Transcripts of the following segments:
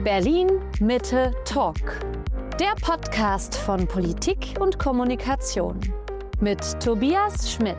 Berlin Mitte Talk. Der Podcast von Politik und Kommunikation mit Tobias Schmidt.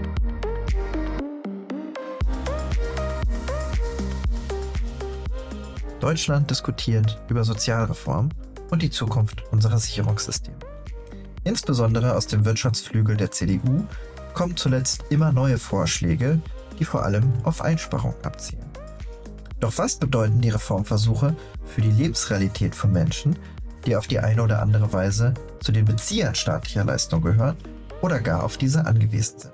Deutschland diskutiert über Sozialreform und die Zukunft unserer Sicherungssysteme. Insbesondere aus dem Wirtschaftsflügel der CDU kommen zuletzt immer neue Vorschläge, die vor allem auf Einsparungen abzielen. Doch was bedeuten die Reformversuche für die Lebensrealität von Menschen, die auf die eine oder andere Weise zu den Beziehern staatlicher Leistung gehören oder gar auf diese angewiesen sind?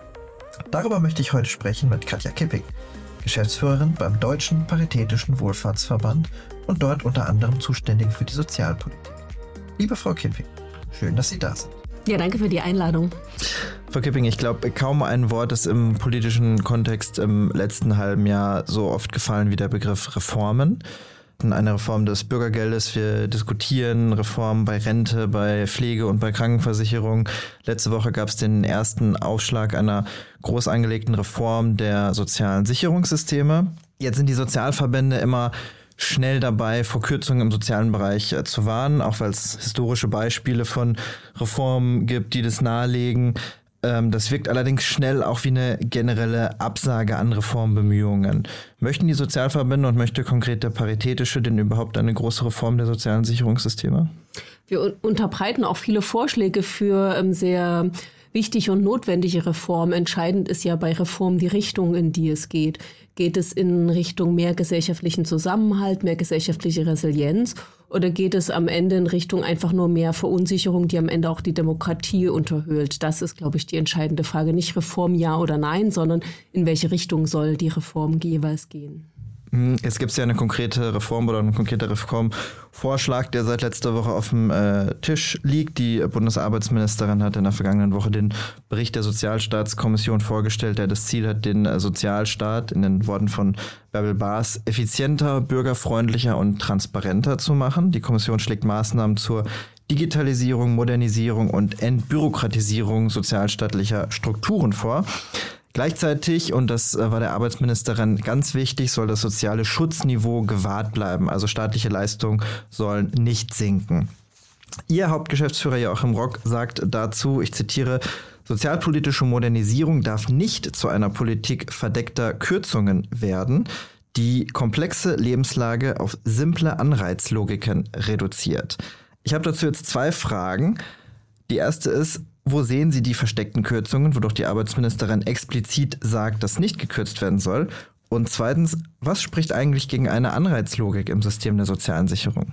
Darüber möchte ich heute sprechen mit Katja Kipping, Geschäftsführerin beim Deutschen Paritätischen Wohlfahrtsverband und dort unter anderem zuständig für die Sozialpolitik. Liebe Frau Kipping, schön, dass Sie da sind. Ja, danke für die Einladung. Frau Kipping, ich glaube, kaum ein Wort ist im politischen Kontext im letzten halben Jahr so oft gefallen wie der Begriff Reformen. Eine Reform des Bürgergeldes, wir diskutieren Reformen bei Rente, bei Pflege und bei Krankenversicherung. Letzte Woche gab es den ersten Aufschlag einer groß angelegten Reform der sozialen Sicherungssysteme. Jetzt sind die Sozialverbände immer schnell dabei, vor Kürzungen im sozialen Bereich zu warnen, auch weil es historische Beispiele von Reformen gibt, die das nahelegen. Das wirkt allerdings schnell auch wie eine generelle Absage an Reformbemühungen. Möchten die Sozialverbände und möchte konkret der Paritätische denn überhaupt eine große Reform der sozialen Sicherungssysteme? Wir unterbreiten auch viele Vorschläge für sehr wichtige und notwendige Reformen. Entscheidend ist ja bei Reformen die Richtung, in die es geht. Geht es in Richtung mehr gesellschaftlichen Zusammenhalt, mehr gesellschaftliche Resilienz oder geht es am Ende in Richtung einfach nur mehr Verunsicherung, die am Ende auch die Demokratie unterhöhlt? Das ist, glaube ich, die entscheidende Frage. Nicht Reform ja oder nein, sondern in welche Richtung soll die Reform jeweils gehen? Jetzt gibt es ja eine konkrete Reform oder einen konkreten Reformvorschlag, der seit letzter Woche auf dem Tisch liegt. Die Bundesarbeitsministerin hat in der vergangenen Woche den Bericht der Sozialstaatskommission vorgestellt, der das Ziel hat, den Sozialstaat, in den Worten von Bärbel Baas, effizienter, bürgerfreundlicher und transparenter zu machen. Die Kommission schlägt Maßnahmen zur Digitalisierung, Modernisierung und Entbürokratisierung sozialstaatlicher Strukturen vor. Gleichzeitig, und das war der Arbeitsministerin ganz wichtig, soll das soziale Schutzniveau gewahrt bleiben. Also staatliche Leistungen sollen nicht sinken. Ihr Hauptgeschäftsführer Joachim Rock sagt dazu, ich zitiere, sozialpolitische Modernisierung darf nicht zu einer Politik verdeckter Kürzungen werden, die komplexe Lebenslage auf simple Anreizlogiken reduziert. Ich habe dazu jetzt zwei Fragen. Die erste ist, wo sehen Sie die versteckten Kürzungen, wodurch die Arbeitsministerin explizit sagt, dass nicht gekürzt werden soll? Und zweitens, was spricht eigentlich gegen eine Anreizlogik im System der sozialen Sicherung?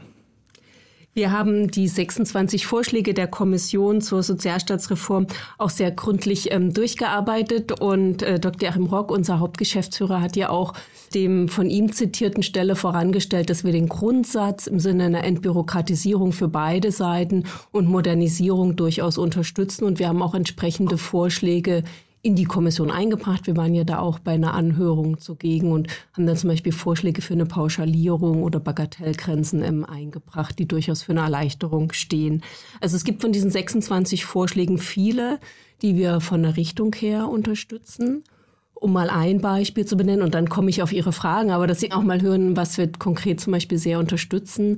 Wir haben die 26 Vorschläge der Kommission zur Sozialstaatsreform auch sehr gründlich durchgearbeitet. Und Dr. Joachim Rock, unser Hauptgeschäftsführer, hat ja auch dem von ihm zitierten Stelle vorangestellt, dass wir den Grundsatz im Sinne einer Entbürokratisierung für beide Seiten und Modernisierung durchaus unterstützen. Und wir haben auch entsprechende Vorschläge in die Kommission eingebracht. Wir waren ja da auch bei einer Anhörung zugegen und haben dann zum Beispiel Vorschläge für eine Pauschalierung oder Bagatellgrenzen eingebracht, die durchaus für eine Erleichterung stehen. Also es gibt von diesen 26 Vorschlägen viele, die wir von der Richtung her unterstützen. Um mal ein Beispiel zu benennen, und dann komme ich auf Ihre Fragen, aber dass Sie auch mal hören, was wir konkret zum Beispiel sehr unterstützen.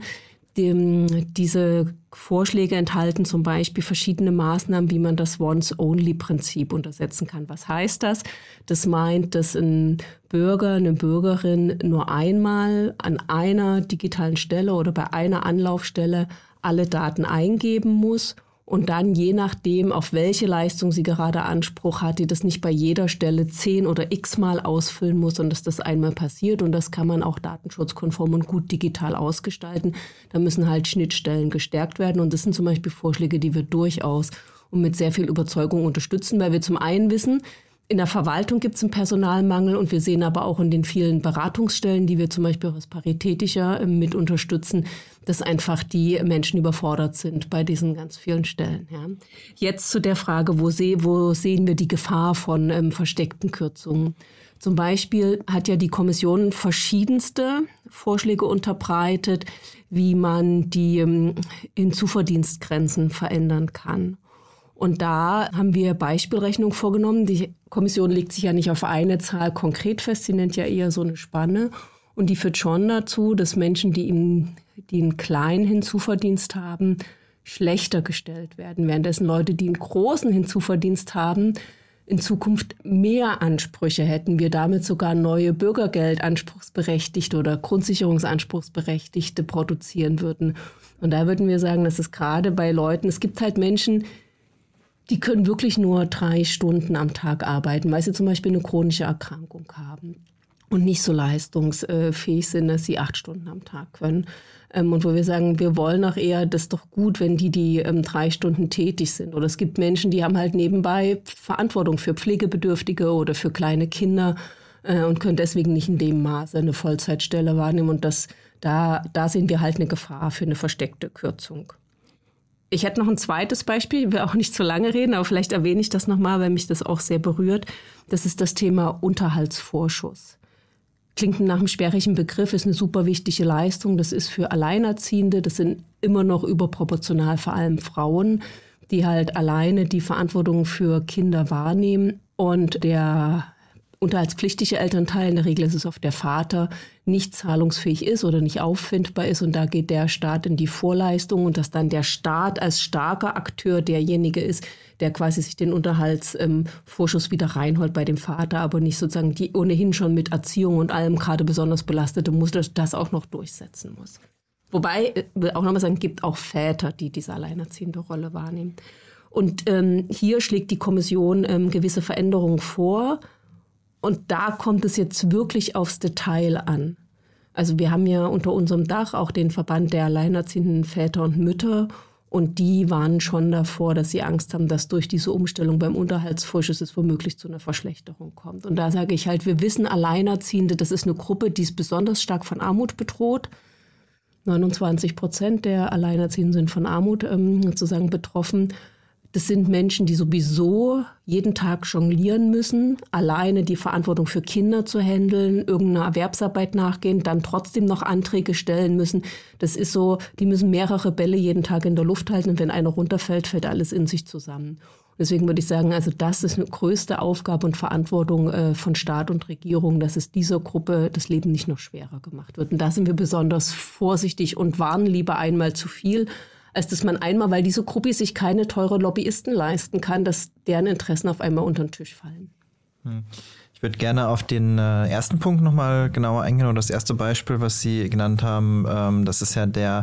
Diese Vorschläge enthalten zum Beispiel verschiedene Maßnahmen, wie man das Once-Only-Prinzip untersetzen kann. Was heißt das? Das meint, dass ein Bürger, eine Bürgerin nur einmal an einer digitalen Stelle oder bei einer Anlaufstelle alle Daten eingeben muss und dann je nachdem, auf welche Leistung sie gerade Anspruch hat, die das nicht bei jeder Stelle 10 oder x-mal ausfüllen muss und dass das einmal passiert. Und das kann man auch datenschutzkonform und gut digital ausgestalten. Da müssen halt Schnittstellen gestärkt werden. Und das sind zum Beispiel Vorschläge, die wir durchaus und mit sehr viel Überzeugung unterstützen, weil wir zum einen wissen, in der Verwaltung gibt es einen Personalmangel und wir sehen aber auch in den vielen Beratungsstellen, die wir zum Beispiel aus Paritätischer mit unterstützen, dass einfach die Menschen überfordert sind bei diesen ganz vielen Stellen. Ja. Jetzt zu der Frage, wo sehen wir die Gefahr von versteckten Kürzungen? Zum Beispiel hat ja die Kommission verschiedenste Vorschläge unterbreitet, wie man die Hinzuverdienstgrenzen verändern kann. Und da haben wir Beispielrechnung vorgenommen. Die Kommission legt sich ja nicht auf eine Zahl konkret fest, sie nennt ja eher so eine Spanne. Und die führt schon dazu, dass Menschen, die einen kleinen Hinzuverdienst haben, schlechter gestellt werden. Währenddessen Leute, die einen großen Hinzuverdienst haben, in Zukunft mehr Ansprüche hätten. Wir damit sogar neue Bürgergeldanspruchsberechtigte oder Grundsicherungsanspruchsberechtigte produzieren würden. Und da würden wir sagen, dass es gerade bei Leuten, es gibt halt Menschen, die können wirklich nur 3 Stunden am Tag arbeiten, weil sie zum Beispiel eine chronische Erkrankung haben und nicht so leistungsfähig sind, dass sie 8 Stunden am Tag können. Und wo wir sagen, wir wollen auch eher, das ist doch gut, wenn die 3 Stunden tätig sind. Oder es gibt Menschen, die haben halt nebenbei Verantwortung für Pflegebedürftige oder für kleine Kinder und können deswegen nicht in dem Maße eine Vollzeitstelle wahrnehmen. Und da sehen wir halt eine Gefahr für eine versteckte Kürzung. Ich hätte noch ein zweites Beispiel, ich will auch nicht zu lange reden, aber vielleicht erwähne ich das nochmal, weil mich das auch sehr berührt. Das ist das Thema Unterhaltsvorschuss. Klingt nach einem sperrigen Begriff, ist eine super wichtige Leistung. Das ist für Alleinerziehende, das sind immer noch überproportional vor allem Frauen, die halt alleine die Verantwortung für Kinder wahrnehmen. Und der unterhaltspflichtige Elternteil, in der Regel ist es oft der Vater, nicht zahlungsfähig ist oder nicht auffindbar ist. Und da geht der Staat in die Vorleistung und dass dann der Staat als starker Akteur derjenige ist, der quasi sich den Unterhaltsvorschuss wieder reinholt bei dem Vater, aber nicht sozusagen die ohnehin schon mit Erziehung und allem gerade besonders belastete Mutter das auch noch durchsetzen muss. Wobei, auch nochmal sagen, gibt auch Väter, die diese alleinerziehende Rolle wahrnehmen. Und hier schlägt die Kommission gewisse Veränderungen vor. Und da kommt es jetzt wirklich aufs Detail an. Also wir haben ja unter unserem Dach auch den Verband der alleinerziehenden Väter und Mütter. Und die warnen schon davor, dass sie Angst haben, dass durch diese Umstellung beim Unterhaltsvorschuss es womöglich zu einer Verschlechterung kommt. Und da sage ich halt, wir wissen, Alleinerziehende, das ist eine Gruppe, die ist besonders stark von Armut bedroht. 29% der Alleinerziehenden sind von Armut sozusagen betroffen. Das sind Menschen, die sowieso jeden Tag jonglieren müssen, alleine die Verantwortung für Kinder zu handeln, irgendeiner Erwerbsarbeit nachgehen, dann trotzdem noch Anträge stellen müssen. Das ist so, die müssen mehrere Bälle jeden Tag in der Luft halten und wenn einer runterfällt, fällt alles in sich zusammen. Deswegen würde ich sagen, also das ist eine größte Aufgabe und Verantwortung von Staat und Regierung, dass es dieser Gruppe das Leben nicht noch schwerer gemacht wird. Und da sind wir besonders vorsichtig und warnen lieber einmal zu viel, als dass man einmal, weil diese Gruppe sich keine teure Lobbyisten leisten kann, dass deren Interessen auf einmal unter den Tisch fallen. Ich würde gerne auf den ersten Punkt nochmal genauer eingehen. Und das erste Beispiel, was Sie genannt haben, das ist ja der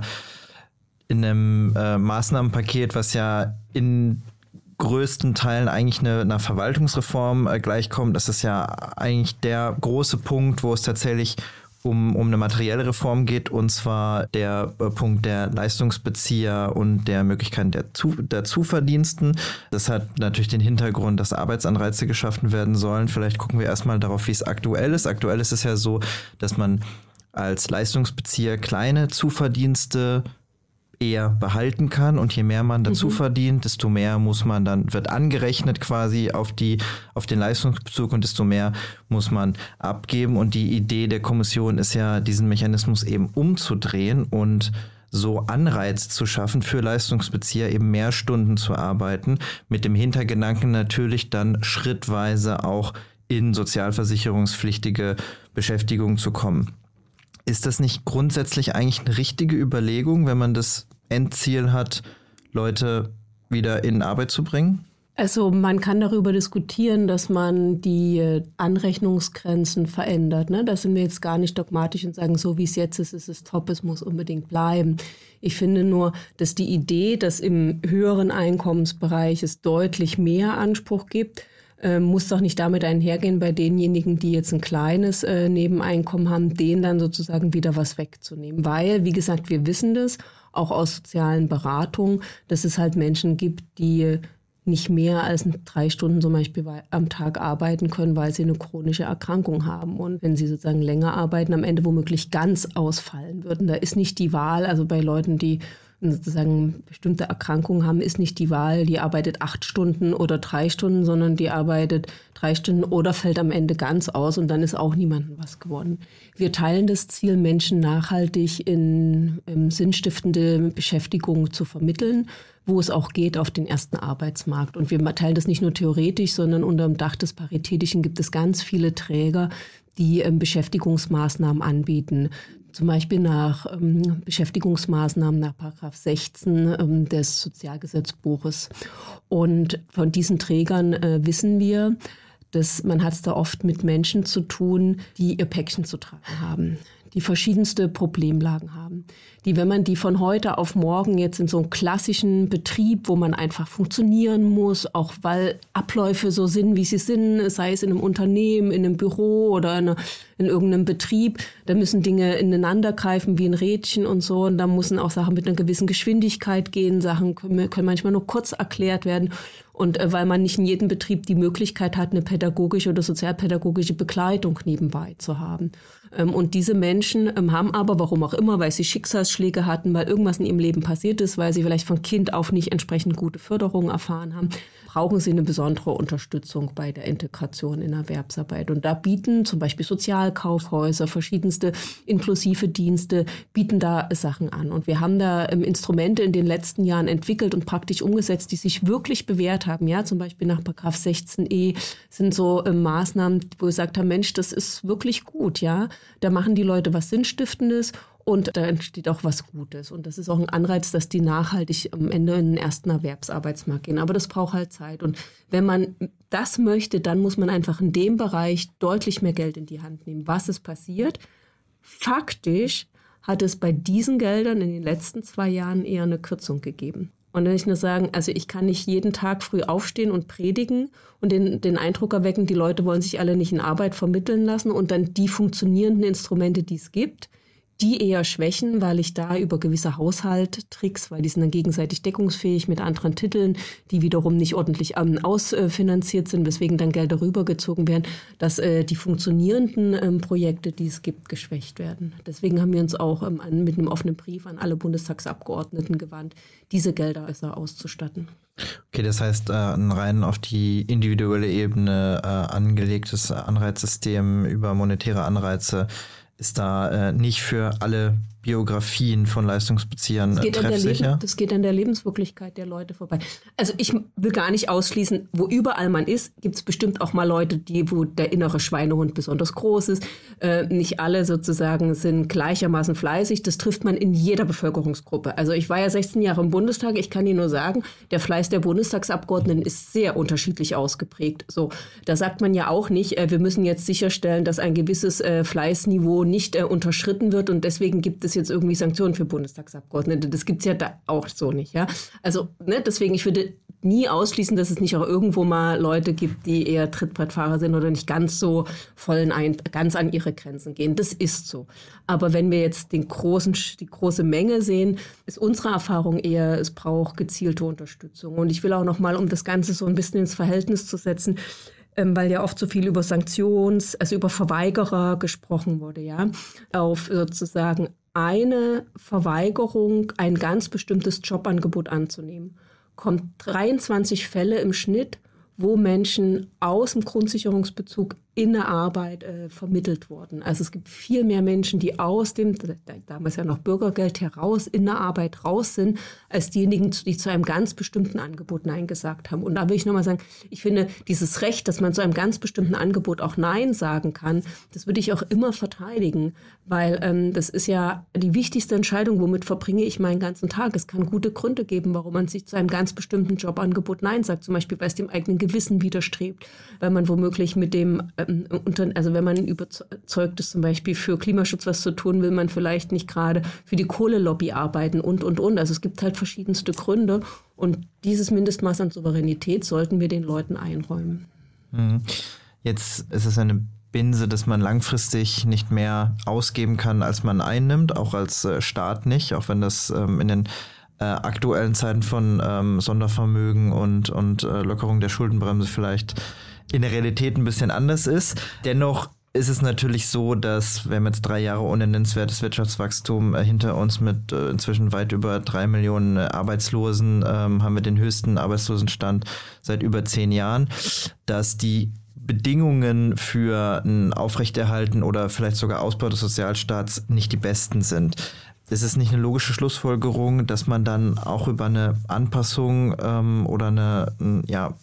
in einem Maßnahmenpaket, was ja in größten Teilen eigentlich einer Verwaltungsreform gleichkommt. Das ist ja eigentlich der große Punkt, wo es tatsächlich um eine materielle Reform geht, und zwar der Punkt der Leistungsbezieher und der Möglichkeiten der Zuverdiensten. Das hat natürlich den Hintergrund, dass Arbeitsanreize geschaffen werden sollen. Vielleicht gucken wir erstmal darauf, wie es aktuell ist. Aktuell ist es ja so, dass man als Leistungsbezieher kleine Zuverdienste eher behalten kann, und je mehr man dazu verdient, desto mehr wird angerechnet quasi auf den Leistungsbezug, und desto mehr muss man abgeben. Und die Idee der Kommission ist ja, diesen Mechanismus eben umzudrehen und so Anreiz zu schaffen für Leistungsbezieher, eben mehr Stunden zu arbeiten, mit dem Hintergedanken natürlich dann schrittweise auch in sozialversicherungspflichtige Beschäftigung zu kommen. Ist das nicht grundsätzlich eigentlich eine richtige Überlegung, wenn man das Endziel hat, Leute wieder in Arbeit zu bringen? Also man kann darüber diskutieren, dass man die Anrechnungsgrenzen verändert. Ne? Da sind wir jetzt gar nicht dogmatisch und sagen, so wie es jetzt ist, ist es top, es muss unbedingt bleiben. Ich finde nur, dass die Idee, dass im höheren Einkommensbereich es deutlich mehr Anspruch gibt, muss doch nicht damit einhergehen, bei denjenigen, die jetzt ein kleines Nebeneinkommen haben, denen dann sozusagen wieder was wegzunehmen. Weil, wie gesagt, wir wissen das, auch aus sozialen Beratungen, dass es halt Menschen gibt, die nicht mehr als 3 Stunden zum Beispiel am Tag arbeiten können, weil sie eine chronische Erkrankung haben. Und wenn sie sozusagen länger arbeiten, am Ende womöglich ganz ausfallen würden. Da ist nicht die Wahl, also bei Leuten, die sozusagen bestimmte Erkrankungen haben, ist nicht die Wahl, die arbeitet 8 Stunden oder 3 Stunden, sondern die arbeitet 3 Stunden oder fällt am Ende ganz aus und dann ist auch niemandem was geworden. Wir teilen das Ziel, Menschen nachhaltig in sinnstiftende Beschäftigung zu vermitteln, wo es auch geht auf den ersten Arbeitsmarkt. Und wir teilen das nicht nur theoretisch, sondern unter dem Dach des Paritätischen gibt es ganz viele Träger, die Beschäftigungsmaßnahmen anbieten. Zum Beispiel nach Beschäftigungsmaßnahmen nach § 16 des Sozialgesetzbuches. Und von diesen Trägern wissen wir, dass man hat es da oft mit Menschen zu tun, die ihr Päckchen zu tragen haben, die verschiedenste Problemlagen haben, die, wenn man die von heute auf morgen jetzt in so einem klassischen Betrieb, wo man einfach funktionieren muss, auch weil Abläufe so sind, wie sie sind, sei es in einem Unternehmen, in einem Büro oder in irgendeinem Betrieb, da müssen Dinge ineinander greifen wie ein Rädchen und so, und da müssen auch Sachen mit einer gewissen Geschwindigkeit gehen, Sachen können manchmal nur kurz erklärt werden. Und weil man nicht in jedem Betrieb die Möglichkeit hat, eine pädagogische oder sozialpädagogische Begleitung nebenbei zu haben. Und diese Menschen haben aber, warum auch immer, weil sie Schicksalsschläge hatten, weil irgendwas in ihrem Leben passiert ist, weil sie vielleicht von Kind auf nicht entsprechend gute Förderung erfahren haben, brauchen sie eine besondere Unterstützung bei der Integration in Erwerbsarbeit. Und da bieten zum Beispiel Sozialkaufhäuser, verschiedenste inklusive Dienste, bieten da Sachen an. Und wir haben da Instrumente in den letzten Jahren entwickelt und praktisch umgesetzt, die sich wirklich bewährt haben. Ja, zum Beispiel nach § 16e sind so Maßnahmen, wo wir gesagt haben, Mensch, das ist wirklich gut, ja. Da machen die Leute was Sinnstiftendes. Und da entsteht auch was Gutes. Und das ist auch ein Anreiz, dass die nachhaltig am Ende in den ersten Erwerbsarbeitsmarkt gehen. Aber das braucht halt Zeit. Und wenn man das möchte, dann muss man einfach in dem Bereich deutlich mehr Geld in die Hand nehmen. Was ist passiert? Faktisch hat es bei diesen Geldern in den letzten 2 Jahren eher eine Kürzung gegeben. Und wenn ich nur sagen, also ich kann nicht jeden Tag früh aufstehen und predigen und den Eindruck erwecken, die Leute wollen sich alle nicht in Arbeit vermitteln lassen und dann die funktionierenden Instrumente, die es gibt, die eher schwächen, weil ich da über gewisse Haushalttricks, weil die sind dann gegenseitig deckungsfähig mit anderen Titeln, die wiederum nicht ordentlich ausfinanziert sind, weswegen dann Gelder rübergezogen werden, dass die funktionierenden Projekte, die es gibt, geschwächt werden. Deswegen haben wir uns auch mit einem offenen Brief an alle Bundestagsabgeordneten gewandt, diese Gelder besser auszustatten. Okay, das heißt, ein rein auf die individuelle Ebene angelegtes Anreizsystem über monetäre Anreize ist da nicht für alle Biografien von Leistungsbeziehern treffsicher? Das geht an der Lebenswirklichkeit der Leute vorbei. Also ich will gar nicht ausschließen, wo überall man ist, gibt es bestimmt auch mal Leute, wo der innere Schweinehund besonders groß ist. Nicht alle sozusagen sind gleichermaßen fleißig. Das trifft man in jeder Bevölkerungsgruppe. Also ich war ja 16 Jahre im Bundestag. Ich kann Ihnen nur sagen, der Fleiß der Bundestagsabgeordneten ist sehr unterschiedlich ausgeprägt. So, da sagt man ja auch nicht, wir müssen jetzt sicherstellen, dass ein gewisses Fleißniveau nicht unterschritten wird und deswegen gibt es jetzt irgendwie Sanktionen für Bundestagsabgeordnete. Das gibt's ja da auch so nicht, ja. Also, deswegen, ich würde nie ausschließen, dass es nicht auch irgendwo mal Leute gibt, die eher Trittbrettfahrer sind oder nicht ganz so ganz an ihre Grenzen gehen. Das ist so. Aber wenn wir jetzt die große Menge sehen, ist unsere Erfahrung eher, es braucht gezielte Unterstützung. Und ich will auch noch mal, um das Ganze so ein bisschen ins Verhältnis zu setzen, weil ja oft so viel über also über Verweigerer gesprochen wurde, ja, auf sozusagen eine Verweigerung, ein ganz bestimmtes Jobangebot anzunehmen, kommt 23 Fälle im Schnitt, wo Menschen aus dem Grundsicherungsbezug in der Arbeit vermittelt wurden. Also es gibt viel mehr Menschen, die aus dem, damals ja noch Bürgergeld heraus, in der Arbeit raus sind, als diejenigen, die zu einem ganz bestimmten Angebot Nein gesagt haben. Und da will ich nochmal sagen, ich finde dieses Recht, dass man zu einem ganz bestimmten Angebot auch Nein sagen kann, das würde ich auch immer verteidigen, weil das ist ja die wichtigste Entscheidung, womit verbringe ich meinen ganzen Tag. Es kann gute Gründe geben, warum man sich zu einem ganz bestimmten Jobangebot Nein sagt. Zum Beispiel, weil es dem eigenen Gewissen widerstrebt, weil man womöglich mit dem also wenn man überzeugt ist, zum Beispiel für Klimaschutz was zu tun, will man vielleicht nicht gerade für die Kohlelobby arbeiten und. Also es gibt halt verschiedenste Gründe und dieses Mindestmaß an Souveränität sollten wir den Leuten einräumen. Jetzt ist es eine Binse, dass man langfristig nicht mehr ausgeben kann, als man einnimmt, auch als Staat nicht, auch wenn das in den aktuellen Zeiten von Sondervermögen und Lockerung der Schuldenbremse vielleicht in der Realität ein bisschen anders ist. Dennoch ist es natürlich so, dass wir haben jetzt 3 Jahre ohne nennenswertes Wirtschaftswachstum hinter uns mit inzwischen weit über 3 Millionen Arbeitslosen, haben wir den höchsten Arbeitslosenstand seit über 10 Jahren, dass die Bedingungen für ein Aufrechterhalten oder vielleicht sogar Ausbau des Sozialstaats nicht die besten sind. Ist es nicht eine logische Schlussfolgerung, dass man dann auch über eine Anpassung oder eine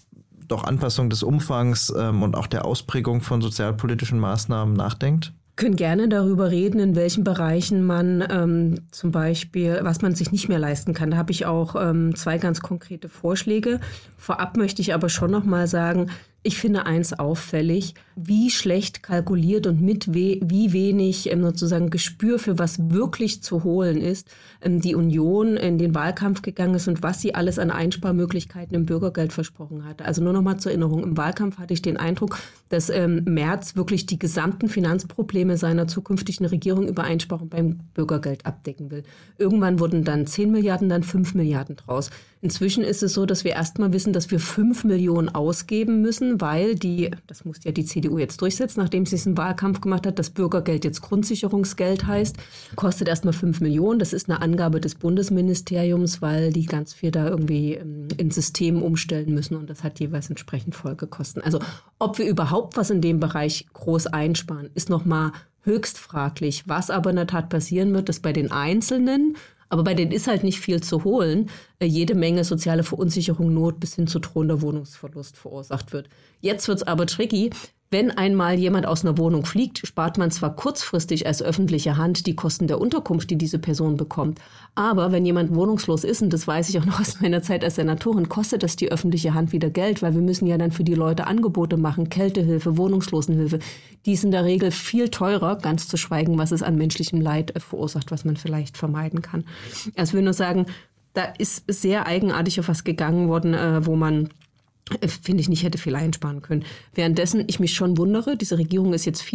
doch Anpassung des Umfangs und auch der Ausprägung von sozialpolitischen Maßnahmen nachdenkt? Wir können gerne darüber reden, in welchen Bereichen man zum Beispiel, was man sich nicht mehr leisten kann. Da habe ich auch 2 ganz konkrete Vorschläge. Vorab möchte ich aber schon noch mal sagen, ich finde eins auffällig, wie schlecht kalkuliert und mit wie wenig sozusagen Gespür für was wirklich zu holen ist, die Union in den Wahlkampf gegangen ist und was sie alles an Einsparmöglichkeiten im Bürgergeld versprochen hatte. Also nur noch mal zur Erinnerung, im Wahlkampf hatte ich den Eindruck, dass Merz wirklich die gesamten Finanzprobleme seiner zukünftigen Regierung über Einsparung beim Bürgergeld abdecken will. Irgendwann wurden dann 10 Milliarden, dann 5 Milliarden draus. Inzwischen ist es so, dass wir erstmal wissen, dass wir 5 Millionen ausgeben müssen, weil das muss ja die CDU jetzt durchsetzen, nachdem sie es im Wahlkampf gemacht hat, das Bürgergeld jetzt Grundsicherungsgeld heißt, kostet erstmal 5 Millionen. Das ist eine Angabe des Bundesministeriums, weil die ganz viel da irgendwie in System umstellen müssen und das hat jeweils entsprechend Folgekosten. Also ob wir überhaupt was in dem Bereich groß einsparen, ist nochmal höchst fraglich. Was aber in der Tat passieren wird, dass bei den Einzelnen, aber bei denen ist halt nicht viel zu holen, jede Menge soziale Verunsicherung, Not bis hin zu drohender Wohnungsverlust verursacht wird. Jetzt wird's aber tricky. Wenn einmal jemand aus einer Wohnung fliegt, spart man zwar kurzfristig als öffentliche Hand die Kosten der Unterkunft, die diese Person bekommt. Aber wenn jemand wohnungslos ist, und das weiß ich auch noch aus meiner Zeit als Senatorin, kostet das die öffentliche Hand wieder Geld, weil wir müssen ja dann für die Leute Angebote machen, Kältehilfe, Wohnungslosenhilfe. Die ist in der Regel viel teurer, ganz zu schweigen, was es an menschlichem Leid verursacht, was man vielleicht vermeiden kann. Also ich will nur sagen, da ist sehr eigenartig auf was gegangen worden, wo man finde ich nicht, hätte viel einsparen können. Währenddessen ich mich schon wundere, diese Regierung ist jetzt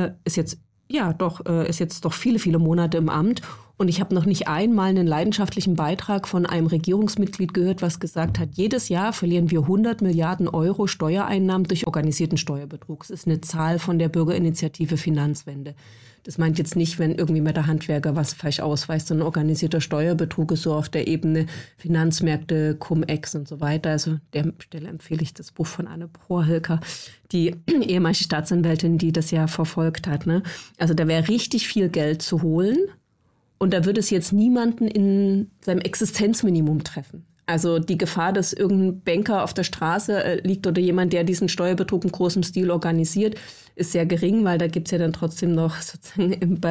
doch viele Monate im Amt und ich habe noch nicht einmal einen leidenschaftlichen Beitrag von einem Regierungsmitglied gehört, was gesagt hat, jedes Jahr verlieren wir 100 Milliarden Euro Steuereinnahmen durch organisierten Steuerbetrug. Das ist eine Zahl von der Bürgerinitiative Finanzwende. Das meint jetzt nicht, wenn irgendwie mal der Handwerker was falsch ausweist, sondern organisierter Steuerbetrug ist so auf der Ebene Finanzmärkte, Cum-Ex und so weiter. Also an der Stelle empfehle ich das Buch von Anne Prohilker, die ehemalige Staatsanwältin, die das ja verfolgt hat. Ne? Also da wäre richtig viel Geld zu holen und da würde es jetzt niemanden in seinem Existenzminimum treffen. Also die Gefahr, dass irgendein Banker auf der Straße liegt oder jemand, der diesen Steuerbetrug im großen Stil organisiert, ist sehr gering, weil da gibt's ja dann trotzdem noch sozusagen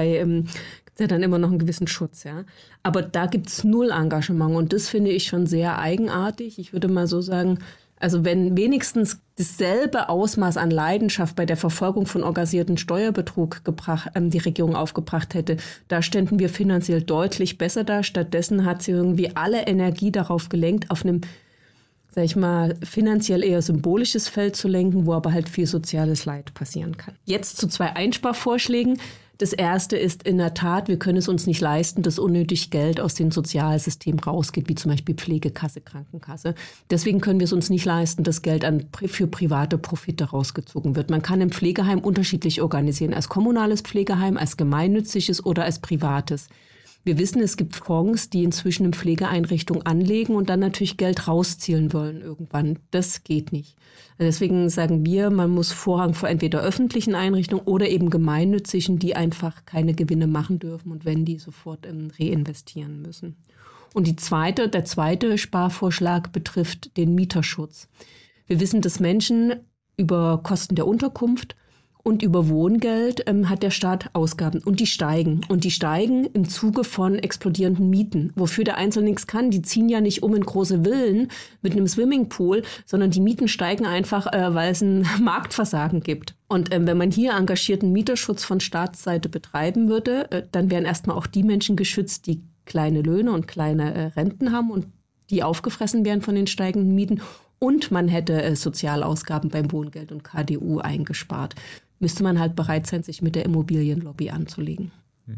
gibt's ja dann immer noch einen gewissen Schutz. Ja. Aber da gibt's null Engagement und das finde ich schon sehr eigenartig. Ich würde mal so sagen, also wenn wenigstens dasselbe Ausmaß an Leidenschaft bei der Verfolgung von organisierten Steuerbetrug die Regierung aufgebracht hätte, da ständen wir finanziell deutlich besser da. Stattdessen hat sie irgendwie alle Energie darauf gelenkt, auf einem, sag ich mal, finanziell eher symbolisches Feld zu lenken, wo aber halt viel soziales Leid passieren kann. Jetzt zu 2 Einsparvorschlägen. Das erste ist in der Tat, wir können es uns nicht leisten, dass unnötig Geld aus den Sozialsystemen rausgeht, wie zum Beispiel Pflegekasse, Krankenkasse. Deswegen können wir es uns nicht leisten, dass Geld für private Profite rausgezogen wird. Man kann ein Pflegeheim unterschiedlich organisieren, als kommunales Pflegeheim, als gemeinnütziges oder als privates. Wir wissen, es gibt Fonds, die inzwischen eine Pflegeeinrichtung anlegen und dann natürlich Geld rausziehen wollen irgendwann. Das geht nicht. Deswegen sagen wir, man muss Vorrang vor entweder öffentlichen Einrichtungen oder eben gemeinnützigen, die einfach keine Gewinne machen dürfen und wenn, die sofort reinvestieren müssen. Und der zweite Sparvorschlag betrifft den Mieterschutz. Wir wissen, dass Menschen über Kosten der Unterkunft und über Wohngeld hat der Staat Ausgaben und die steigen. Und die steigen im Zuge von explodierenden Mieten, wofür der Einzelne nichts kann. Die ziehen ja nicht um in große Villen mit einem Swimmingpool, sondern die Mieten steigen einfach, weil es ein Marktversagen gibt. Und wenn man hier engagierten Mieterschutz von Staatsseite betreiben würde, dann wären erstmal auch die Menschen geschützt, die kleine Löhne und kleine Renten haben und die aufgefressen werden von den steigenden Mieten. Und man hätte Sozialausgaben beim Wohngeld und KDU eingespart. Müsste man halt bereit sein, sich mit der Immobilienlobby anzulegen.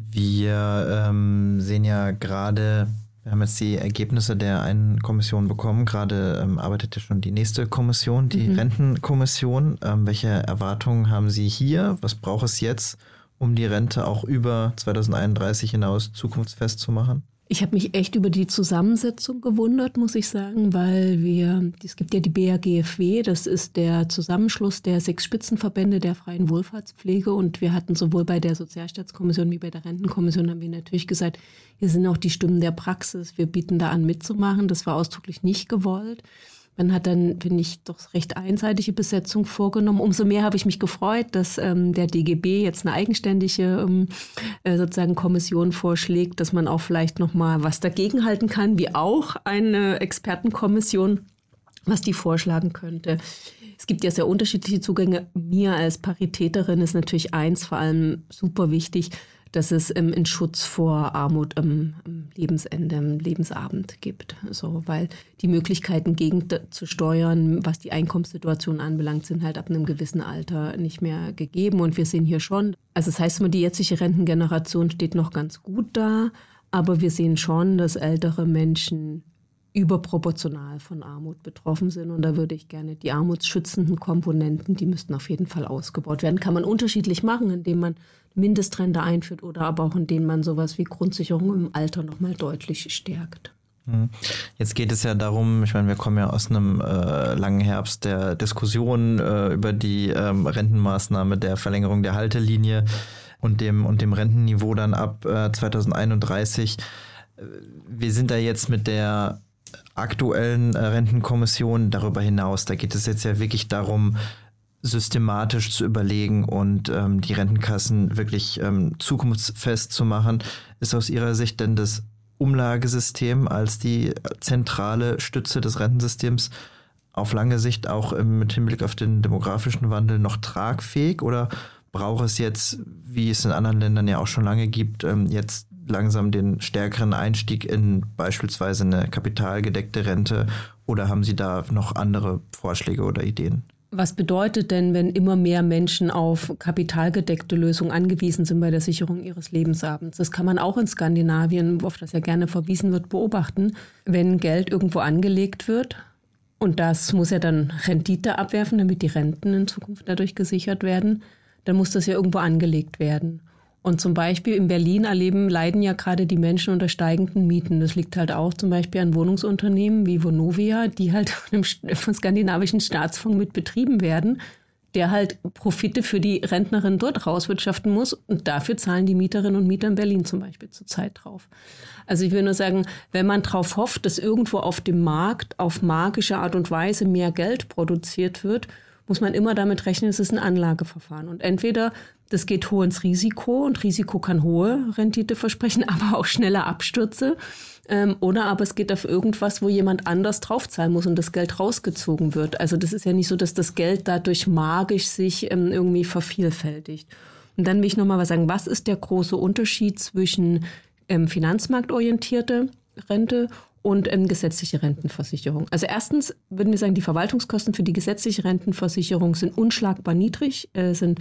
Wir sehen ja gerade, wir haben jetzt die Ergebnisse der einen Kommission bekommen. Gerade arbeitet ja schon die nächste Kommission, die Rentenkommission. Welche Erwartungen haben Sie hier? Was braucht es jetzt, um die Rente auch über 2031 hinaus zukunftsfest zu machen? Ich habe mich echt über die Zusammensetzung gewundert, muss ich sagen, weil es gibt ja die BAGFW, das ist der Zusammenschluss der 6 Spitzenverbände der freien Wohlfahrtspflege und wir hatten sowohl bei der Sozialstaatskommission wie bei der Rentenkommission, haben wir natürlich gesagt, hier sind auch die Stimmen der Praxis, wir bieten da an mitzumachen, das war ausdrücklich nicht gewollt. Man hat dann, finde ich, doch recht einseitige Besetzung vorgenommen. Umso mehr habe ich mich gefreut, dass der DGB jetzt eine eigenständige sozusagen Kommission vorschlägt, dass man auch vielleicht noch mal was dagegenhalten kann, wie auch eine Expertenkommission, was die vorschlagen könnte. Es gibt ja sehr unterschiedliche Zugänge. Mir als Paritäterin ist natürlich eins vor allem super wichtig, dass es einen Schutz vor Armut am Lebensende, am Lebensabend gibt. So, weil die Möglichkeiten gegenzusteuern, was die Einkommenssituation anbelangt, sind halt ab einem gewissen Alter nicht mehr gegeben. Und wir sehen hier schon, also das heißt immer, die jetzige Rentengeneration steht noch ganz gut da, aber wir sehen schon, dass ältere Menschen überproportional von Armut betroffen sind. Und da würde ich gerne die armutsschützenden Komponenten, die müssten auf jeden Fall ausgebaut werden. Kann man unterschiedlich machen, indem man Mindestrente einführt oder aber auch indem man sowas wie Grundsicherung im Alter nochmal deutlich stärkt. Jetzt geht es ja darum, ich meine, wir kommen ja aus einem langen Herbst der Diskussion über die Rentenmaßnahme der Verlängerung der Haltelinie und dem Rentenniveau dann ab 2031. Wir sind da jetzt mit der aktuellen Rentenkommission darüber hinaus. Da geht es jetzt ja wirklich darum, systematisch zu überlegen und die Rentenkassen wirklich zukunftsfest zu machen. Ist aus Ihrer Sicht denn das Umlagesystem als die zentrale Stütze des Rentensystems auf lange Sicht auch mit Hinblick auf den demografischen Wandel noch tragfähig oder braucht es jetzt, wie es in anderen Ländern ja auch schon lange gibt, jetzt langsam den stärkeren Einstieg in beispielsweise eine kapitalgedeckte Rente oder haben Sie da noch andere Vorschläge oder Ideen? Was bedeutet denn, wenn immer mehr Menschen auf kapitalgedeckte Lösungen angewiesen sind bei der Sicherung ihres Lebensabends? Das kann man auch in Skandinavien, auf das ja gerne verwiesen wird, beobachten. Wenn Geld irgendwo angelegt wird und das muss ja dann Rendite abwerfen, damit die Renten in Zukunft dadurch gesichert werden, dann muss das ja irgendwo angelegt werden. Und zum Beispiel in Berlin leiden ja gerade die Menschen unter steigenden Mieten. Das liegt halt auch zum Beispiel an Wohnungsunternehmen wie Vonovia, die halt vom skandinavischen Staatsfonds mit betrieben werden, der halt Profite für die Rentnerin dort rauswirtschaften muss. Und dafür zahlen die Mieterinnen und Mieter in Berlin zum Beispiel zurzeit drauf. Also ich will nur sagen, wenn man darauf hofft, dass irgendwo auf dem Markt auf magische Art und Weise mehr Geld produziert wird, muss man immer damit rechnen, es ist ein Anlageverfahren. Und entweder das geht hoch ins Risiko und Risiko kann hohe Rendite versprechen, aber auch schnelle Abstürze. Oder aber es geht auf irgendwas, wo jemand anders draufzahlen muss und das Geld rausgezogen wird. Also das ist ja nicht so, dass das Geld dadurch magisch sich irgendwie vervielfältigt. Und dann will ich nochmal was sagen, was ist der große Unterschied zwischen finanzmarktorientierte Rente und gesetzliche Rentenversicherung? Also erstens würden wir sagen, die Verwaltungskosten für die gesetzliche Rentenversicherung sind unschlagbar niedrig, sind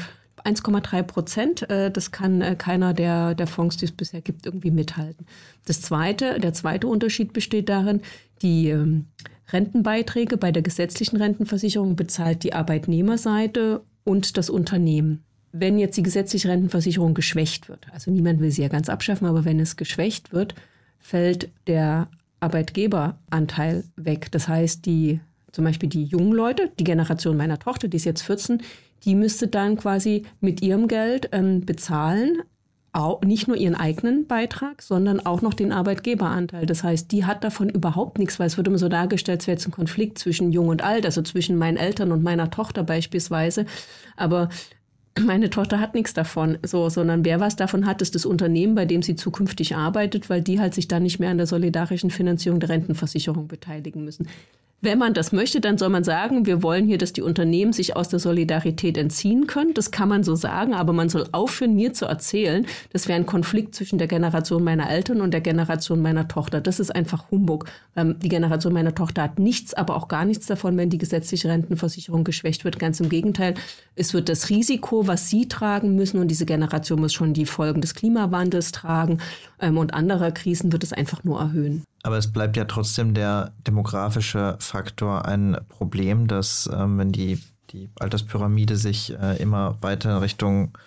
1,3%. Das kann keiner der Fonds, die es bisher gibt, irgendwie mithalten. Der zweite Unterschied besteht darin, die Rentenbeiträge bei der gesetzlichen Rentenversicherung bezahlt die Arbeitnehmerseite und das Unternehmen. Wenn jetzt die gesetzliche Rentenversicherung geschwächt wird, also niemand will sie ja ganz abschaffen, aber wenn es geschwächt wird, fällt der Arbeitgeberanteil weg. Das heißt, zum Beispiel die jungen Leute, die Generation meiner Tochter, die ist jetzt 14, die müsste dann quasi mit ihrem Geld bezahlen, auch nicht nur ihren eigenen Beitrag, sondern auch noch den Arbeitgeberanteil. Das heißt, die hat davon überhaupt nichts, weil es wird immer so dargestellt, es wäre jetzt ein Konflikt zwischen Jung und Alt, also zwischen meinen Eltern und meiner Tochter beispielsweise. Aber meine Tochter hat nichts davon, sondern wer was davon hat, ist das Unternehmen, bei dem sie zukünftig arbeitet, weil die halt sich dann nicht mehr an der solidarischen Finanzierung der Rentenversicherung beteiligen müssen. Wenn man das möchte, dann soll man sagen, wir wollen hier, dass die Unternehmen sich aus der Solidarität entziehen können. Das kann man so sagen, aber man soll aufhören, mir zu erzählen, das wäre ein Konflikt zwischen der Generation meiner Eltern und der Generation meiner Tochter. Das ist einfach Humbug. Die Generation meiner Tochter hat nichts, aber auch gar nichts davon, wenn die gesetzliche Rentenversicherung geschwächt wird. Ganz im Gegenteil, es wird das Risiko, was sie tragen müssen, und diese Generation muss schon die Folgen des Klimawandels tragen und anderer Krisen, wird es einfach nur erhöhen. Aber es bleibt ja trotzdem der demografische Faktor ein Problem, dass wenn die Alterspyramide sich immer weiter in Richtung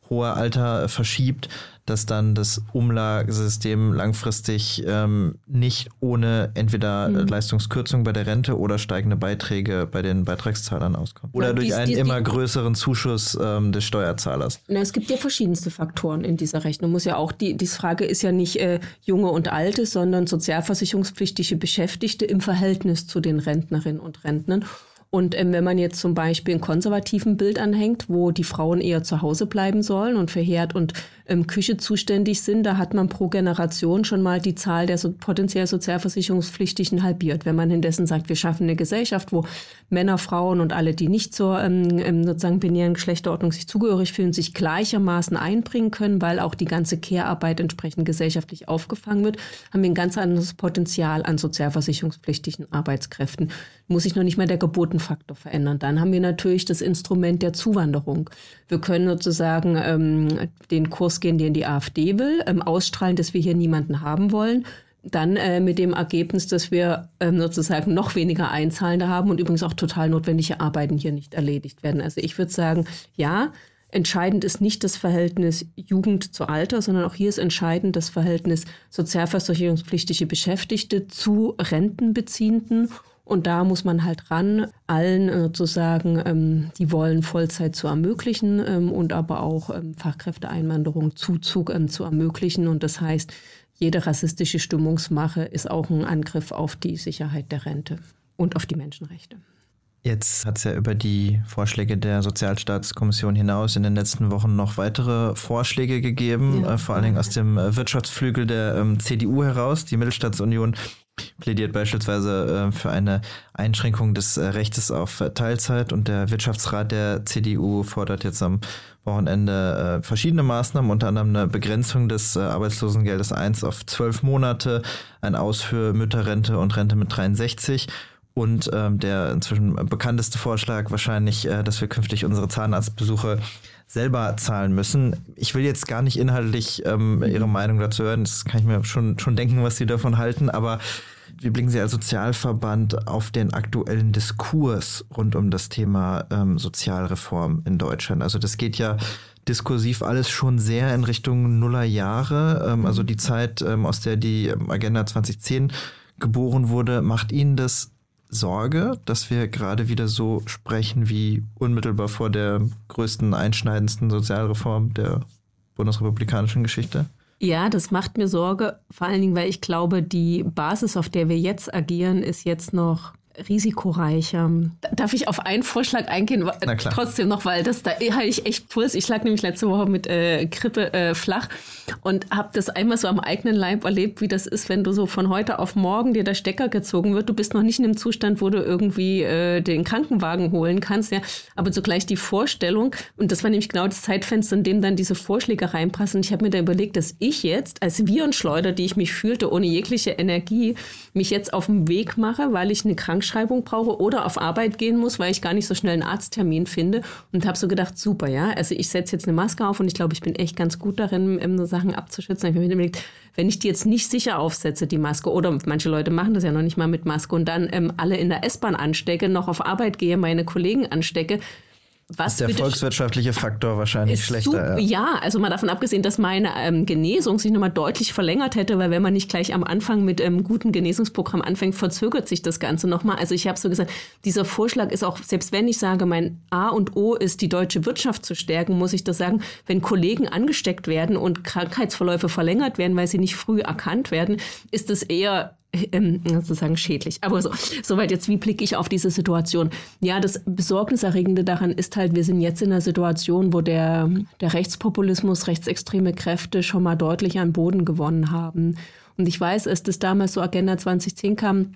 hohe Alter verschiebt, dass dann das Umlagesystem langfristig nicht ohne entweder Leistungskürzung bei der Rente oder steigende Beiträge bei den Beitragszahlern auskommt. Oder durch einen immer größeren Zuschuss des Steuerzahlers. Na, es gibt ja verschiedenste Faktoren in dieser Rechnung. Muss ja auch die Frage ist ja nicht Junge und Alte, sondern sozialversicherungspflichtige Beschäftigte im Verhältnis zu den Rentnerinnen und Rentnern. Und wenn man jetzt zum Beispiel ein konservativen Bild anhängt, wo die Frauen eher zu Hause bleiben sollen und für Herd und Küche zuständig sind, da hat man pro Generation schon mal die Zahl der potenziell Sozialversicherungspflichtigen halbiert. Wenn man indessen sagt, wir schaffen eine Gesellschaft, wo Männer, Frauen und alle, die nicht zur sozusagen binären Geschlechterordnung sich zugehörig fühlen, sich gleichermaßen einbringen können, weil auch die ganze Care-Arbeit entsprechend gesellschaftlich aufgefangen wird, haben wir ein ganz anderes Potenzial an sozialversicherungspflichtigen Arbeitskräften. Muss sich noch nicht mal der Geburtenfaktor verändern. Dann haben wir natürlich das Instrument der Zuwanderung. Wir können sozusagen den Kurs gehen, den die AfD will, ausstrahlen, dass wir hier niemanden haben wollen. Dann mit dem Ergebnis, dass wir sozusagen noch weniger Einzahlende haben und übrigens auch total notwendige Arbeiten hier nicht erledigt werden. Also ich würde sagen, ja, entscheidend ist nicht das Verhältnis Jugend zu Alter, sondern auch hier ist entscheidend das Verhältnis sozialversicherungspflichtige Beschäftigte zu Rentenbeziehenden. Und da muss man halt ran, allen sozusagen, die wollen, Vollzeit zu ermöglichen und aber auch Fachkräfteeinwanderung, Zuzug zu ermöglichen. Und das heißt, jede rassistische Stimmungsmache ist auch ein Angriff auf die Sicherheit der Rente und auf die Menschenrechte. Jetzt hat es ja über die Vorschläge der Sozialstaatskommission hinaus in den letzten Wochen noch weitere Vorschläge gegeben, vor allen Dingen aus dem Wirtschaftsflügel der CDU heraus. Die Mittelstandsunion plädiert beispielsweise für eine Einschränkung des Rechtes auf Teilzeit und der Wirtschaftsrat der CDU fordert jetzt am Wochenende verschiedene Maßnahmen, unter anderem eine Begrenzung des Arbeitslosengeldes 1 auf 12 Monate, ein Aus für Mütterrente und Rente mit 63 und der inzwischen bekannteste Vorschlag wahrscheinlich, dass wir künftig unsere Zahnarztbesuche selber zahlen müssen. Ich will jetzt gar nicht inhaltlich Ihre Meinung dazu hören, das kann ich mir schon denken, was Sie davon halten, aber wie blicken Sie als Sozialverband auf den aktuellen Diskurs rund um das Thema Sozialreform in Deutschland? Also das geht ja diskursiv alles schon sehr in Richtung Nullerjahre, also die Zeit, aus der die Agenda 2010 geboren wurde. Macht Ihnen das Sorge, dass wir gerade wieder so sprechen wie unmittelbar vor der größten, einschneidendsten Sozialreform der bundesrepublikanischen Geschichte? Ja, das macht mir Sorge, vor allen Dingen, weil ich glaube, die Basis, auf der wir jetzt agieren, ist jetzt noch risikoreicher. Darf ich auf einen Vorschlag eingehen? Trotzdem noch, weil da hatte ich echt Puls. Ich lag nämlich letzte Woche mit Grippe flach und habe das einmal so am eigenen Leib erlebt, wie das ist, wenn du so von heute auf morgen dir der Stecker gezogen wird. Du bist noch nicht in einem Zustand, wo du irgendwie den Krankenwagen holen kannst. Ja, aber zugleich die Vorstellung, und das war nämlich genau das Zeitfenster, in dem dann diese Vorschläge reinpassen. Und ich habe mir da überlegt, dass ich jetzt als Virenschleuder, die ich mich fühlte, ohne jegliche Energie, mich jetzt auf den Weg mache, weil ich eine Krankschreibung brauche oder auf Arbeit gehen muss, weil ich gar nicht so schnell einen Arzttermin finde und habe so gedacht, super, ja, also ich setze jetzt eine Maske auf und ich glaube, ich bin echt ganz gut darin, so Sachen abzuschützen. Ich habe mir überlegt, wenn ich die jetzt nicht sicher aufsetze, die Maske, oder manche Leute machen das ja noch nicht mal mit Maske und dann alle in der S-Bahn anstecke, noch auf Arbeit gehe, meine Kollegen anstecke, ist der volkswirtschaftliche Faktor wahrscheinlich schlechter. Ja, also mal davon abgesehen, dass meine Genesung sich nochmal deutlich verlängert hätte, weil wenn man nicht gleich am Anfang mit gutem Genesungsprogramm anfängt, verzögert sich das Ganze nochmal. Also ich habe so gesagt, dieser Vorschlag ist auch, selbst wenn ich sage, mein A und O ist, die deutsche Wirtschaft zu stärken, muss ich das sagen, wenn Kollegen angesteckt werden und Krankheitsverläufe verlängert werden, weil sie nicht früh erkannt werden, ist es eher sozusagen schädlich. Aber soweit jetzt, wie blicke ich auf diese Situation? Ja, das Besorgniserregende daran ist halt, wir sind jetzt in einer Situation, wo der Rechtspopulismus, rechtsextreme Kräfte schon mal deutlich an Boden gewonnen haben. Und ich weiß, als das damals so Agenda 2010 kam,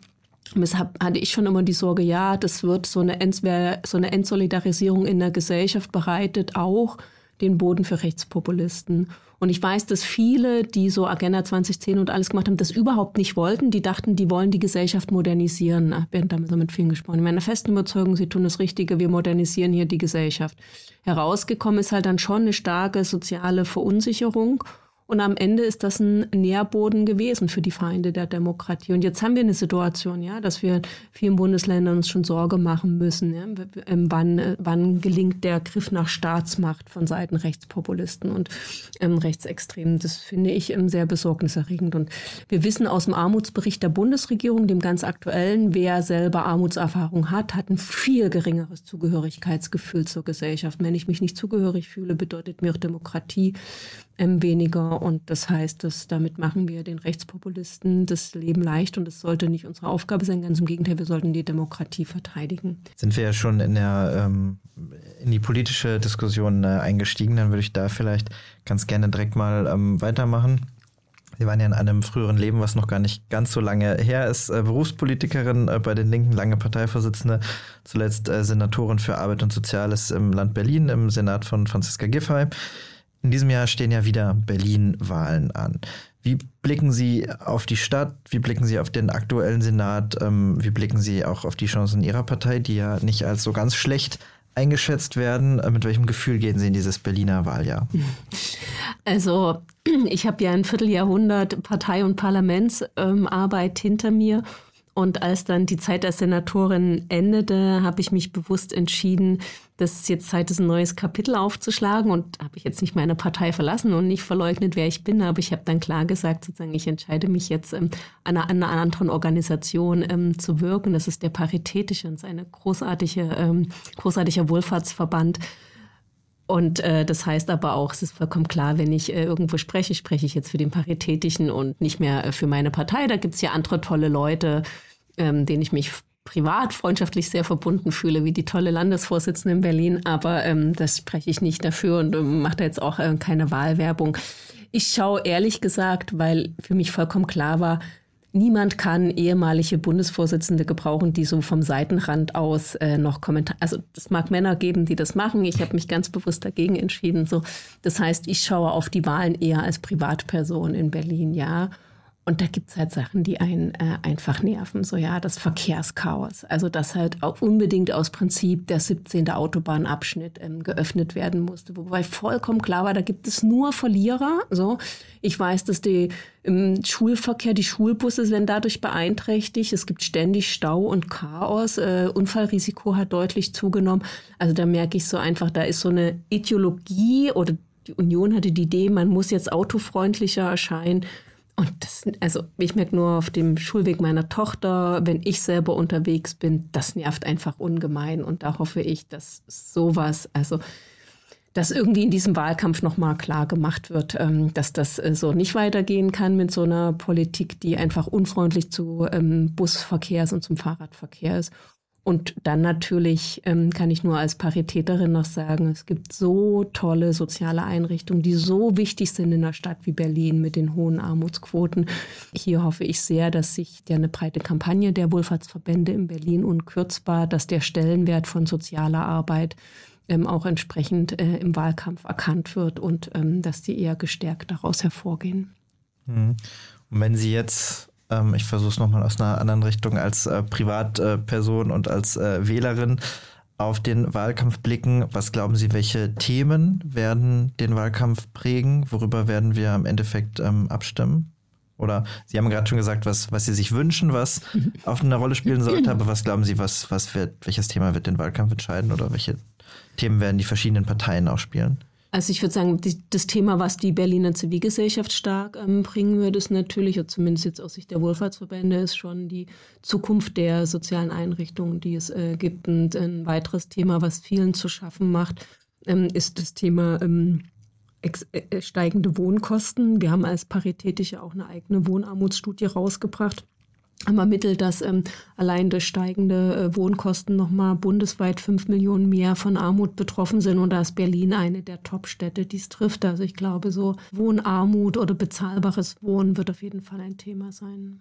hatte ich schon immer die Sorge, ja, das wird so eine Entsolidarisierung in der Gesellschaft bereitet, auch den Boden für Rechtspopulisten. Und ich weiß, dass viele, die so Agenda 2010 und alles gemacht haben, das überhaupt nicht wollten. Die dachten, die wollen die Gesellschaft modernisieren. Wir haben damals mit vielen gesprochen. In meiner festen Überzeugung, sie tun das Richtige, wir modernisieren hier die Gesellschaft. Herausgekommen ist halt dann schon eine starke soziale Verunsicherung. Und am Ende ist das ein Nährboden gewesen für die Feinde der Demokratie. Und jetzt haben wir eine Situation, ja, dass wir in vielen Bundesländern uns schon Sorge machen müssen. Ja, wann gelingt der Griff nach Staatsmacht von Seiten Rechtspopulisten und Rechtsextremen? Das finde ich sehr besorgniserregend. Und wir wissen aus dem Armutsbericht der Bundesregierung, dem ganz aktuellen, wer selber Armutserfahrung hat ein viel geringeres Zugehörigkeitsgefühl zur Gesellschaft. Wenn ich mich nicht zugehörig fühle, bedeutet mir auch Demokratie weniger. Und das heißt, damit machen wir den Rechtspopulisten das Leben leicht. Und das sollte nicht unsere Aufgabe sein. Ganz im Gegenteil, wir sollten die Demokratie verteidigen. Sind wir ja schon in die politische Diskussion eingestiegen. Dann würde ich da vielleicht ganz gerne direkt mal weitermachen. Sie waren ja in einem früheren Leben, was noch gar nicht ganz so lange her ist, Berufspolitikerin bei den Linken, lange Parteivorsitzende, zuletzt Senatorin für Arbeit und Soziales im Land Berlin, im Senat von Franziska Giffey. In diesem Jahr stehen ja wieder Berlin-Wahlen an. Wie blicken Sie auf die Stadt? Wie blicken Sie auf den aktuellen Senat? Wie blicken Sie auch auf die Chancen Ihrer Partei, die ja nicht als so ganz schlecht eingeschätzt werden? Mit welchem Gefühl gehen Sie in dieses Berliner Wahljahr? Also ich habe ja ein Vierteljahrhundert Partei- und Parlamentsarbeit hinter mir. Und als dann die Zeit als Senatorin endete, habe ich mich bewusst entschieden, dass es jetzt Zeit ist, ein neues Kapitel aufzuschlagen. Und habe ich jetzt nicht meine Partei verlassen und nicht verleugnet, wer ich bin. Aber ich habe dann klar gesagt, sozusagen, ich entscheide mich jetzt, an einer anderen Organisation zu wirken. Das ist der Paritätische, und ist ein großartiger Wohlfahrtsverband. Und das heißt aber auch, es ist vollkommen klar, wenn ich irgendwo spreche, spreche ich jetzt für den Paritätischen und nicht mehr für meine Partei. Da gibt es ja andere tolle Leute, denen ich mich privat freundschaftlich sehr verbunden fühle, wie die tolle Landesvorsitzende in Berlin. Aber das spreche ich nicht dafür und mache da jetzt auch keine Wahlwerbung. Ich schaue ehrlich gesagt, weil für mich vollkommen klar war, niemand kann ehemalige Bundesvorsitzende gebrauchen, die so vom Seitenrand aus noch Kommentare. Also es mag Männer geben, die das machen. Ich habe mich ganz bewusst dagegen entschieden. So, das heißt, ich schaue auf die Wahlen eher als Privatperson in Berlin, ja. Und da gibt es halt Sachen, die einen einfach nerven. So, ja, das Verkehrschaos. Also, dass halt auch unbedingt aus Prinzip der 17. Autobahnabschnitt geöffnet werden musste. Wobei vollkommen klar war, da gibt es nur Verlierer. So, ich weiß, dass im Schulverkehr, die Schulbusse werden dadurch beeinträchtigt. Es gibt ständig Stau und Chaos. Unfallrisiko hat deutlich zugenommen. Also, da merke ich so einfach, da ist so eine Ideologie, oder die Union hatte die Idee, man muss jetzt autofreundlicher erscheinen. Und ich merke nur auf dem Schulweg meiner Tochter, wenn ich selber unterwegs bin, das nervt einfach ungemein. Und da hoffe ich, dass dass irgendwie in diesem Wahlkampf nochmal klar gemacht wird, dass das so nicht weitergehen kann mit so einer Politik, die einfach unfreundlich zu Busverkehrs- und zum Fahrradverkehr ist. Und dann natürlich kann ich nur als Paritäterin noch sagen, es gibt so tolle soziale Einrichtungen, die so wichtig sind in einer Stadt wie Berlin mit den hohen Armutsquoten. Hier hoffe ich sehr, dass sich eine breite Kampagne der Wohlfahrtsverbände in Berlin unkürzbar, dass der Stellenwert von sozialer Arbeit auch entsprechend im Wahlkampf erkannt wird und dass die eher gestärkt daraus hervorgehen. Und wenn Sie jetzt... Ich versuche es nochmal aus einer anderen Richtung, als Privatperson und als Wählerin auf den Wahlkampf blicken. Was glauben Sie, welche Themen werden den Wahlkampf prägen? Worüber werden wir im Endeffekt abstimmen? Oder Sie haben gerade schon gesagt, was Sie sich wünschen, was auf eine Rolle spielen sollte. Aber was glauben Sie, welches Thema wird den Wahlkampf entscheiden? Oder welche Themen werden die verschiedenen Parteien auch spielen? Also ich würde sagen, das Thema, was die Berliner Zivilgesellschaft stark bringen wird, ist natürlich, oder zumindest jetzt aus Sicht der Wohlfahrtsverbände, ist schon die Zukunft der sozialen Einrichtungen, die es gibt. Und ein weiteres Thema, was vielen zu schaffen macht, ist das Thema steigende Wohnkosten. Wir haben als Paritätische auch eine eigene Wohnarmutsstudie rausgebracht. Haben ermittelt, dass allein durch steigende Wohnkosten nochmal bundesweit 5 Millionen mehr von Armut betroffen sind. Und da ist Berlin eine der Top-Städte, die es trifft. Also ich glaube, so Wohnarmut oder bezahlbares Wohnen wird auf jeden Fall ein Thema sein.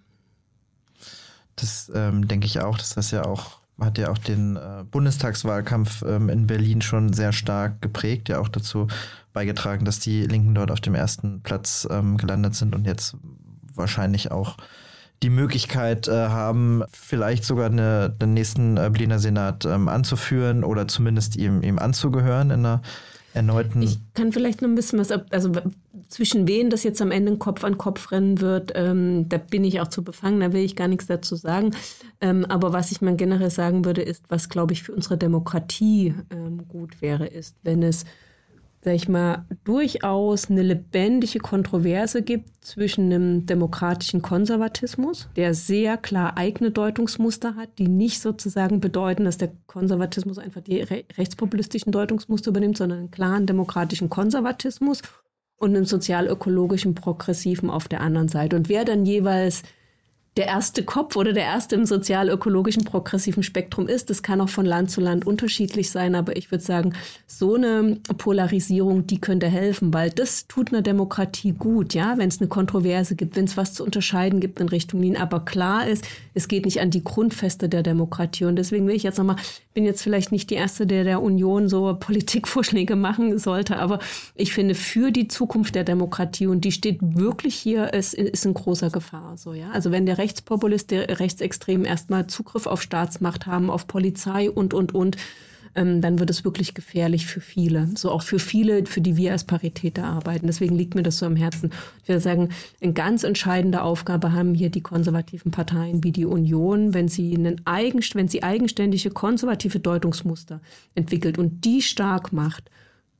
Das denke ich auch. Das hat ja auch den Bundestagswahlkampf in Berlin schon sehr stark geprägt. Ja auch dazu beigetragen, dass die Linken dort auf dem ersten Platz gelandet sind und jetzt wahrscheinlich auch die Möglichkeit haben, vielleicht sogar den nächsten Berliner Senat anzuführen oder zumindest ihm anzugehören in einer erneuten... Ich kann vielleicht noch ein bisschen was... Also zwischen wen das jetzt am Ende ein Kopf an Kopf rennen wird, da bin ich auch zu befangen, da will ich gar nichts dazu sagen. Aber was ich mal generell sagen würde, ist, was, glaube ich, für unsere Demokratie gut wäre, ist, wenn es, sag ich mal, durchaus eine lebendige Kontroverse gibt zwischen einem demokratischen Konservatismus, der sehr klar eigene Deutungsmuster hat, die nicht sozusagen bedeuten, dass der Konservatismus einfach die rechtspopulistischen Deutungsmuster übernimmt, sondern einen klaren demokratischen Konservatismus und einen sozial-ökologischen Progressiven auf der anderen Seite. Und wer dann jeweils der erste Kopf oder der erste im sozial-ökologischen progressiven Spektrum ist, das kann auch von Land zu Land unterschiedlich sein, aber ich würde sagen, so eine Polarisierung, die könnte helfen, weil das tut einer Demokratie gut, ja, wenn es eine Kontroverse gibt, wenn es was zu unterscheiden gibt in Richtung Linien, aber klar ist, es geht nicht an die Grundfeste der Demokratie und deswegen will ich jetzt nochmal, bin jetzt vielleicht nicht die Erste, der Union so Politikvorschläge machen sollte, aber ich finde, für die Zukunft der Demokratie, und die steht wirklich hier, ist in großer Gefahr, so, ja, also wenn der Rechtspopulist, der Rechtsextremen erstmal Zugriff auf Staatsmacht haben, auf Polizei und, dann wird es wirklich gefährlich für viele. So auch für viele, für die wir als Paritäter arbeiten. Deswegen liegt mir das so am Herzen. Ich würde sagen, eine ganz entscheidende Aufgabe haben hier die konservativen Parteien wie die Union, wenn sie eigenständige konservative Deutungsmuster entwickelt und die stark macht,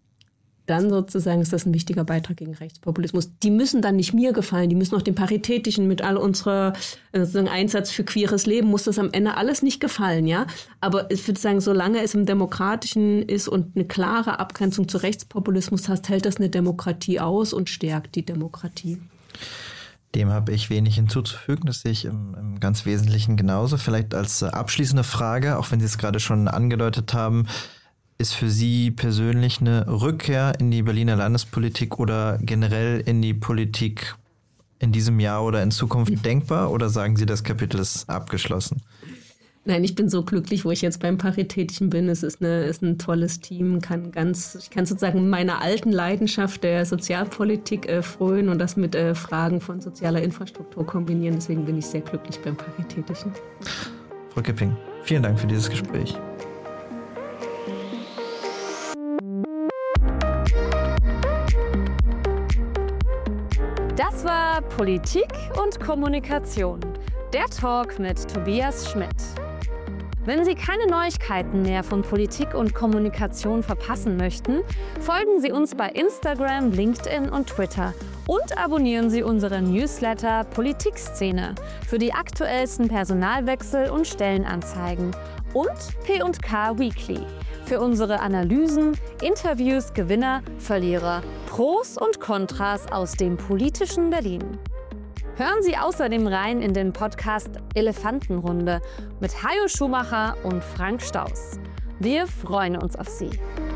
dann sozusagen ist das ein wichtiger Beitrag gegen Rechtspopulismus. Die müssen dann nicht mir gefallen, die müssen auch den Paritätischen mit all unserer Einsatz für queeres Leben, muss das am Ende alles nicht gefallen, ja. Aber ich würde sagen, solange es im Demokratischen ist und eine klare Abgrenzung zu Rechtspopulismus hast, hält das eine Demokratie aus und stärkt die Demokratie. Dem habe ich wenig hinzuzufügen, das sehe ich im ganz Wesentlichen genauso. Vielleicht als abschließende Frage, auch wenn Sie es gerade schon angedeutet haben, ist für Sie persönlich eine Rückkehr in die Berliner Landespolitik oder generell in die Politik in diesem Jahr oder in Zukunft denkbar? Oder sagen Sie, das Kapitel ist abgeschlossen? Nein, ich bin so glücklich, wo ich jetzt beim Paritätischen bin. Es ist ein tolles Team. Ich kann sozusagen meiner alten Leidenschaft der Sozialpolitik frönen und das mit Fragen von sozialer Infrastruktur kombinieren. Deswegen bin ich sehr glücklich beim Paritätischen. Frau Kipping, vielen Dank für dieses Gespräch. Das war Politik und Kommunikation, der Talk mit Tobias Schmidt. Wenn Sie keine Neuigkeiten mehr von Politik und Kommunikation verpassen möchten, folgen Sie uns bei Instagram, LinkedIn und Twitter und abonnieren Sie unseren Newsletter Politikszene für die aktuellsten Personalwechsel und Stellenanzeigen und P&K Weekly für unsere Analysen, Interviews, Gewinner, Verlierer, Pros und Kontras aus dem politischen Berlin. Hören Sie außerdem rein in den Podcast Elefantenrunde mit Hajo Schumacher und Frank Staus. Wir freuen uns auf Sie.